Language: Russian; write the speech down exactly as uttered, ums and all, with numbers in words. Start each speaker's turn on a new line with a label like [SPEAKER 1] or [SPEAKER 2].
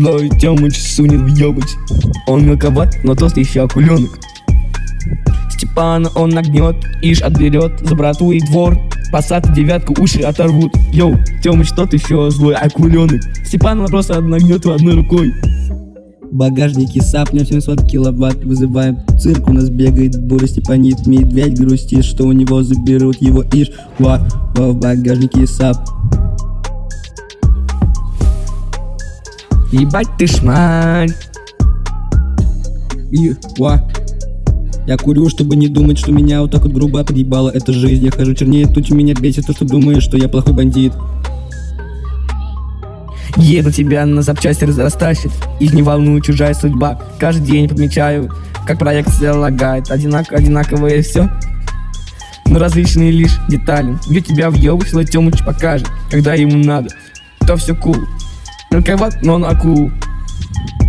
[SPEAKER 1] Злой Тёмыч сунет въебать. Он мелковат, но тост еще акуленок. Степана он нагнет, ишь отберет за брату и двор. Пассат девятку уши оторвут. Йоу, Тёмыч тот еще злой акуленок. Степана просто нагнет одной рукой.
[SPEAKER 2] В багажнике сапнем семьсот киловатт. Вызываем цирк, у нас бегает бурый степанит. Медведь грустит, что у него заберут его иш. Ва, ва, в багажнике сап.
[SPEAKER 1] Ебать ты шмаль.
[SPEAKER 2] И, ва. Я курю, чтобы не думать, что меня вот так вот грубо подъебала эта жизнь. Я хожу чернее тучи, меня бесит то, что думаешь, что я плохой бандит.
[SPEAKER 1] Еду тебя на запчасти растащит, их не волнует чужая судьба. Каждый день подмечаю, как проекция лагает. Одинак, одинаковое все, но различные лишь детали. Где тебя въебывать, Тёмыч покажет, когда ему надо. То все кул, мелковат, но он акул.